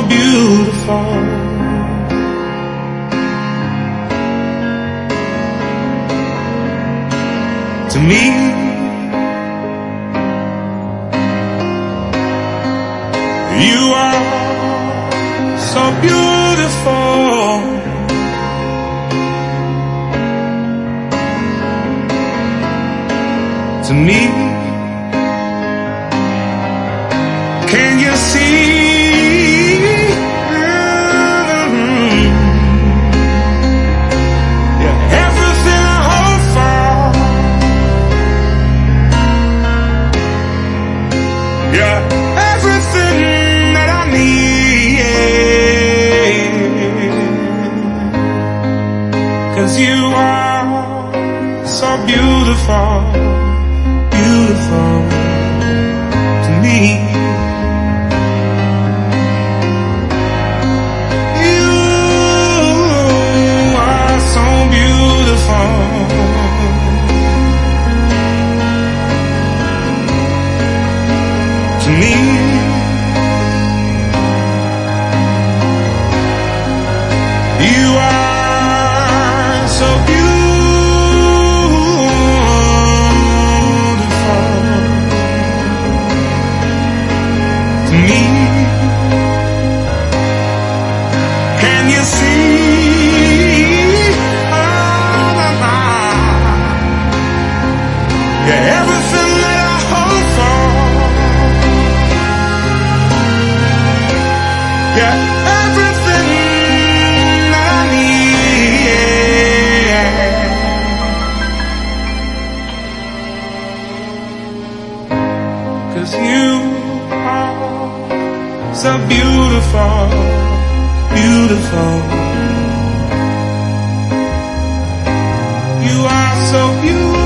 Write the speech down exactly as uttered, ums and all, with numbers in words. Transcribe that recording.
beautiful. To me, you are so beautiful. To me, can you see? Yeah, everything I hope for. Yeah, everything that I need. 'Cause you are so beautiful, beautiful to me. You are so beautiful to me. You are so beautiful to me. Can you see? Oh, na, na. Yeah, everything that I hope for. Yeah, everything that I need. 'Cause you are so beautiful, beautiful. You are so beautiful.